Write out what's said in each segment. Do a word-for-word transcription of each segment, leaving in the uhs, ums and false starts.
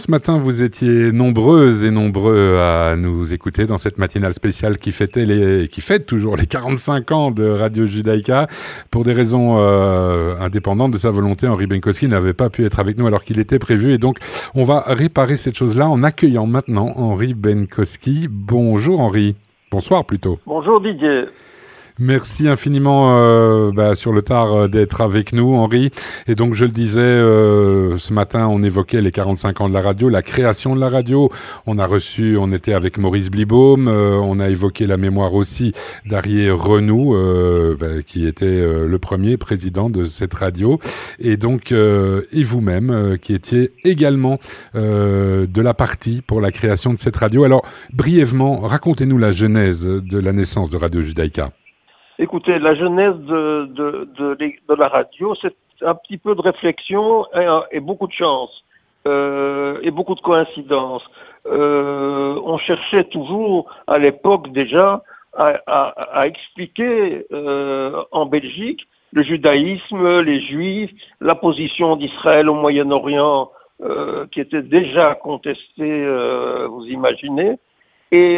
Ce matin, vous étiez nombreuses et nombreux à nous écouter dans cette matinale spéciale qui fêtait les, qui fête toujours les quarante-cinq ans de Radio Judaïka. Pour des raisons euh, indépendantes de sa volonté, Henri Benkoski n'avait pas pu être avec nous alors qu'il était prévu. Et donc, on va réparer cette chose-là en accueillant maintenant Henri Benkoski. Bonjour Henri. Bonsoir plutôt. Bonjour Didier. Merci infiniment euh, bah, sur le tard euh, d'être avec nous, Henri. Et donc, je le disais, euh, ce matin, on évoquait les quarante-cinq ans de la radio, la création de la radio. On a reçu, on était avec Maurice Blibaum, euh, on a évoqué la mémoire aussi d'Arié Renoux, euh, bah, qui était euh, le premier président de cette radio. Et donc, euh, et vous-même, euh, qui étiez également euh, de la partie pour la création de cette radio. Alors, brièvement, racontez-nous la genèse de la naissance de Radio Judaïka. Écoutez, la genèse de, de, de, de la radio, c'est un petit peu de réflexion et, et beaucoup de chance euh, et beaucoup de coïncidences. Euh, on cherchait toujours, à l'époque déjà, à, à, à expliquer euh, en Belgique le judaïsme, les juifs, la position d'Israël au Moyen-Orient euh, qui était déjà contestée, euh, vous imaginez. Et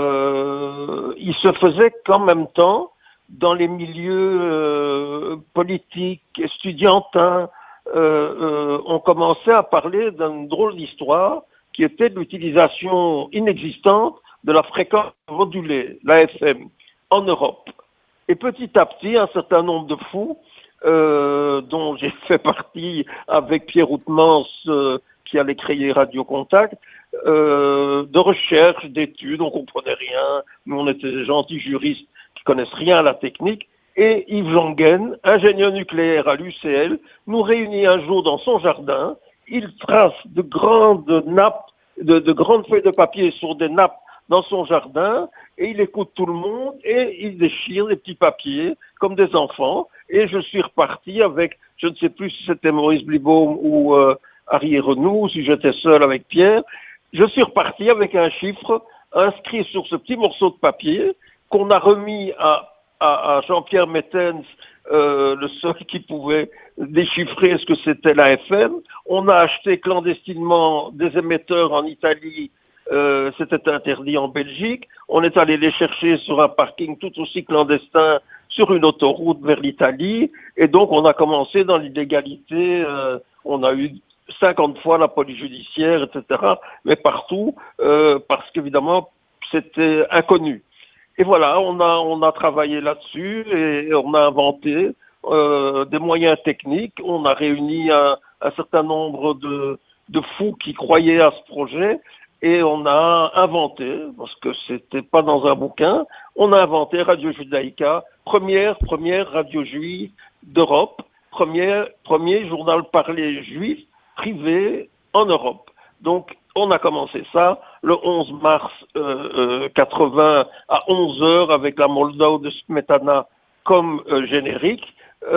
euh, il se faisait qu'en même temps, dans les milieux euh, politiques, estudiantins, euh, euh, on commençait à parler d'une drôle d'histoire qui était l'utilisation inexistante de la fréquence modulée, l'A F M, en Europe. Et petit à petit, un certain nombre de fous, euh, dont j'ai fait partie avec Pierre Outmans, euh, qui allait créer Radio Contact, euh, de recherche, d'études, on comprenait rien, nous on était des gentils juristes qui connaissent rien à la technique, et Yves Jongen, ingénieur nucléaire à l'U C L, nous réunit un jour dans son jardin. Il trace de grandes nappes, de, de grandes feuilles de papier sur des nappes dans son jardin, et il écoute tout le monde, et il déchire des petits papiers, comme des enfants, et je suis reparti avec, je ne sais plus si c'était Maurice Blibaum ou euh, Arié Renoux, si j'étais seul avec Pierre, je suis reparti avec un chiffre inscrit sur ce petit morceau de papier, qu'on a remis à, à, à Jean-Pierre Mettens, euh, le seul qui pouvait déchiffrer ce que c'était la F M. On a acheté clandestinement des émetteurs en Italie, euh, c'était interdit en Belgique. On est allé les chercher sur un parking tout aussi clandestin sur une autoroute vers l'Italie. Et donc on a commencé dans l'illégalité, euh, on a eu cinquante fois la police judiciaire, et cetera. Mais partout, euh, parce qu'évidemment, c'était inconnu. Et voilà, on a, on a travaillé là-dessus et on a inventé euh, des moyens techniques. On a réuni un, un certain nombre de, de fous qui croyaient à ce projet et on a inventé, parce que c'était pas dans un bouquin, on a inventé Radio Judaïka, première, première radio juive d'Europe, première, premier journal parlé juif privé en Europe. Donc, on a commencé ça le onze mars euh, euh, quatre-vingts à onze heures avec la Moldau de Smetana comme euh, générique.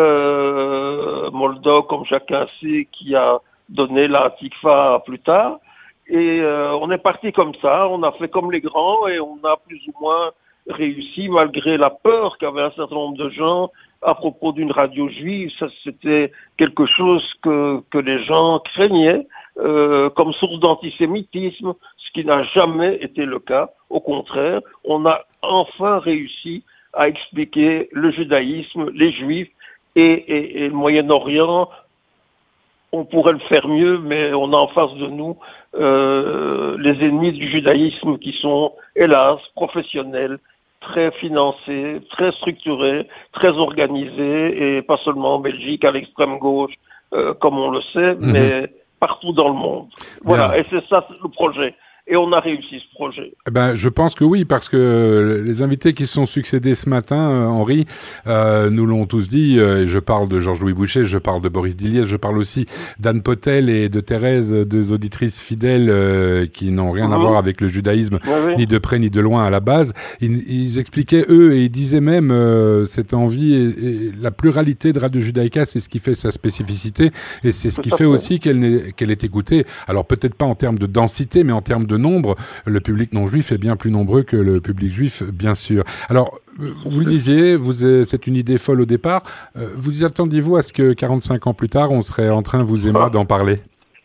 Euh, Moldau, comme chacun sait, qui a donné la Tikva plus tard. Et euh, on est parti comme ça, on a fait comme les grands et on a plus ou moins réussi malgré la peur qu'avaient un certain nombre de gens à propos d'une radio juive. Ça, c'était quelque chose que, que les gens craignaient. Euh, comme source d'antisémitisme, ce qui n'a jamais été le cas. Au contraire, on a enfin réussi à expliquer le judaïsme, les juifs et, et, et le Moyen-Orient. On pourrait le faire mieux, mais on a en face de nous euh, les ennemis du judaïsme qui sont, hélas, professionnels, très financés, très structurés, très organisés, et pas seulement en Belgique, à l'extrême gauche, euh, comme on le sait, mmh. mais partout dans le monde. Voilà, bien. Et c'est ça le projet. Et on a réussi ce projet. Eh ben, je pense que oui, parce que les invités qui se sont succédés ce matin, euh, Henri, euh, nous l'ont tous dit. Euh, je parle de Georges-Louis Boucher, je parle de Boris Diliès, je parle aussi d'Anne Potel et de Thérèse, deux auditrices fidèles euh, qui n'ont rien mmh. à voir avec le judaïsme, oui, oui. ni de près ni de loin à la base. Ils, ils expliquaient, eux, et ils disaient même euh, cette envie et, et la pluralité de Radio Judaïka, c'est ce qui fait sa spécificité et c'est ce qui fait aussi qu'elle, n'est, qu'elle est écoutée. Alors peut-être pas en termes de densité, mais en termes de nombre, le public non juif est bien plus nombreux que le public juif, bien sûr. Alors, vous le disiez, vous, c'est une idée folle au départ. Vous y attendiez-vous à ce que quarante-cinq ans plus tard, on serait en train, vous et moi, d'en parler ?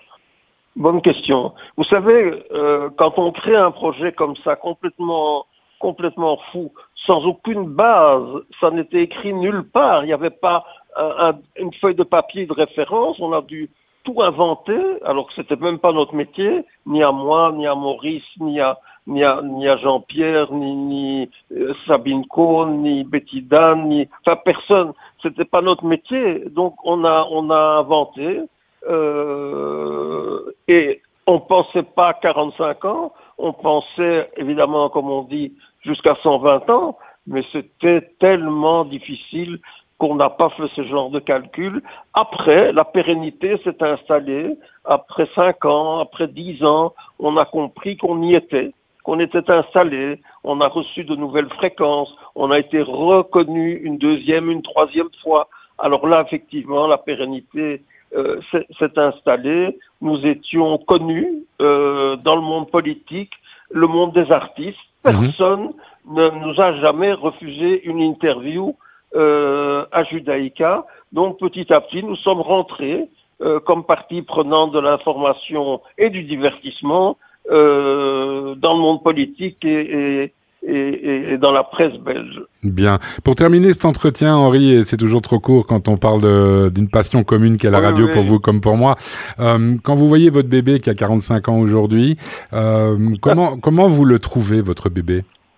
Bonne question. Vous savez, euh, quand on crée un projet comme ça, complètement, complètement fou, sans aucune base, ça n'était écrit nulle part. Il n'y avait pas un, un, une feuille de papier de référence. On a dû tout inventer, alors que c'était même pas notre métier, ni à moi, ni à Maurice, ni à, ni à, ni à Jean-Pierre, ni, ni euh, Sabine Cohn, ni Betty Dan, ni, enfin personne. C'était pas notre métier. Donc on a, on a inventé. Euh, et on pensait pas quarante-cinq ans, on pensait évidemment, comme on dit, jusqu'à cent vingt ans, mais c'était tellement difficile qu'on n'a pas fait ce genre de calcul. Après, la pérennité s'est installée. Après cinq ans, après dix ans, on a compris qu'on y était, qu'on était installé. On a reçu de nouvelles fréquences. On a été reconnu une deuxième, une troisième fois. Alors là, effectivement, la pérennité euh, s'est, s'est installée. Nous étions connus euh, dans le monde politique, le monde des artistes. Personne mmh. ne nous a jamais refusé une interview Euh, à Judaïka. Donc petit à petit, nous sommes rentrés euh, comme partie prenante de l'information et du divertissement euh, dans le monde politique et, et, et, et dans la presse belge. Bien. Pour terminer cet entretien, Henri, et c'est toujours trop court quand on parle de, d'une passion commune qu'est la oui, radio oui. pour vous comme pour moi, euh, quand vous voyez votre bébé qui a quarante-cinq ans aujourd'hui, euh, comment, comment vous le trouvez, votre bébé ?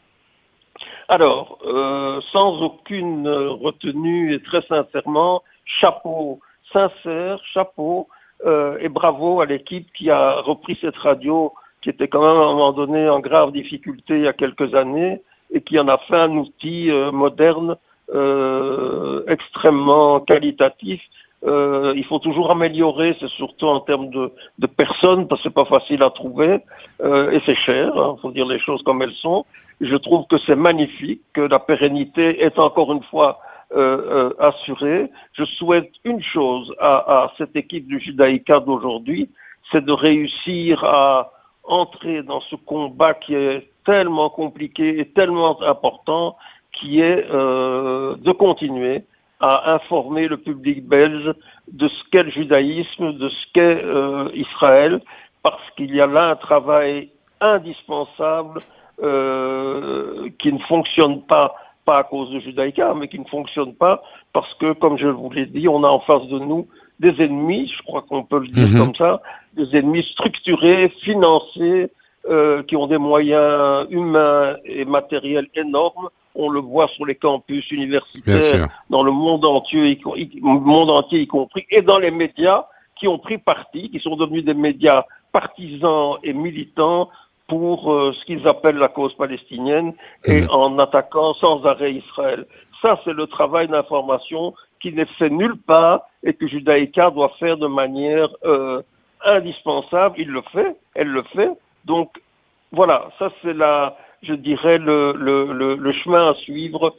Alors, euh, sans aucune retenue et très sincèrement, chapeau, sincère, chapeau euh, et bravo à l'équipe qui a repris cette radio qui était quand même à un moment donné en grave difficulté il y a quelques années et qui en a fait un outil euh, moderne euh, extrêmement qualitatif. Euh, il faut toujours améliorer, c'est surtout en termes de, de personnes, parce que c'est pas facile à trouver euh, et c'est cher, il hein, faut dire les choses comme elles sont. Je trouve que c'est magnifique, que la pérennité est encore une fois euh, euh, assurée. Je souhaite une chose à, à cette équipe du Judaïka d'aujourd'hui, c'est de réussir à entrer dans ce combat qui est tellement compliqué et tellement important, qui est euh, de continuer à informer le public belge de ce qu'est le judaïsme, de ce qu'est euh, Israël, parce qu'il y a là un travail indispensable euh, qui ne fonctionne pas, pas à cause de Judaïka, mais qui ne fonctionne pas parce que, comme je vous l'ai dit, on a en face de nous des ennemis, je crois qu'on peut le dire mmh. comme ça, des ennemis structurés, financés, euh, qui ont des moyens humains et matériels énormes. On le voit sur les campus universitaires, dans le monde entier, y, monde entier y compris, et dans les médias qui ont pris parti, qui sont devenus des médias partisans et militants pour euh, ce qu'ils appellent la cause palestinienne mmh. et en attaquant sans arrêt Israël. Ça, c'est le travail d'information qui n'est fait nulle part et que Judaïka doit faire de manière euh, indispensable. Il le fait, elle le fait. Donc, voilà, ça c'est la... je dirais, le, le, le, le chemin à suivre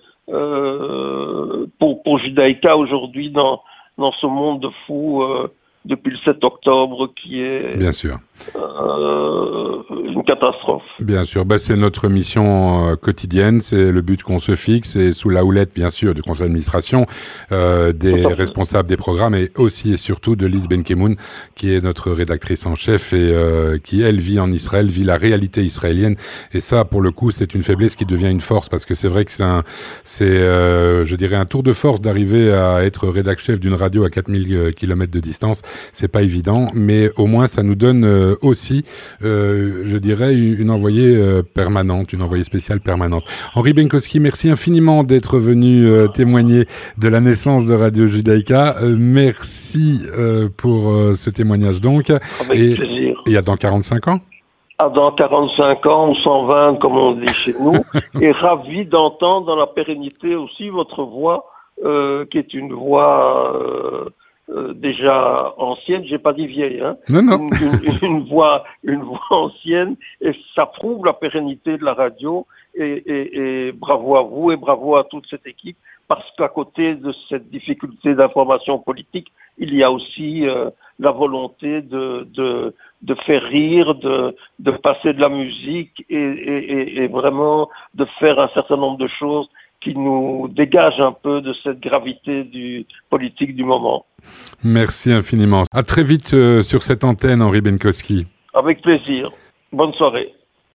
euh, pour, pour Judaïka aujourd'hui dans, dans ce monde de fous euh, depuis le sept octobre qui est Bien sûr. Euh, une catastrophe. Bien sûr, bah, c'est notre mission euh, quotidienne, c'est le but qu'on se fixe, et sous la houlette, bien sûr, du conseil d'administration, euh, des responsables des programmes, et aussi et surtout de Lise Benkemoun, qui est notre rédactrice en chef, et euh, qui, elle, vit en Israël, vit la réalité israélienne, et ça, pour le coup, c'est une faiblesse qui devient une force, parce que c'est vrai que c'est un, c'est, euh, je dirais, un tour de force d'arriver à être rédac chef d'une radio à quatre mille kilomètres de distance, c'est pas évident, mais au moins, ça nous donne euh, aussi, euh, je dirais, une envoyée euh, permanente, une envoyée spéciale permanente. Henri Benkowski, merci infiniment d'être venu euh, témoigner de la naissance de Radio Judaïka. Euh, merci euh, pour euh, ce témoignage donc. Avec et, plaisir. Et à dans quarante-cinq ans Ah, dans quarante-cinq ans, ou cent vingt, comme on dit chez nous, et ravi d'entendre dans la pérennité aussi votre voix, euh, qui est une voix... Euh, Euh, déjà ancienne, j'ai pas dit vieille, hein. Non, non. Une, une, une voix, une voix ancienne, et ça prouve la pérennité de la radio. Et, et, et bravo à vous et bravo à toute cette équipe, parce qu'à côté de cette difficulté d'information politique, il y a aussi euh, la volonté de, de, de faire rire, de, de passer de la musique et, et, et vraiment de faire un certain nombre de choses qui nous dégage un peu de cette gravité du politique du moment. Merci infiniment. À très vite euh, sur cette antenne, Henri Benkoski. Avec plaisir. Bonne soirée.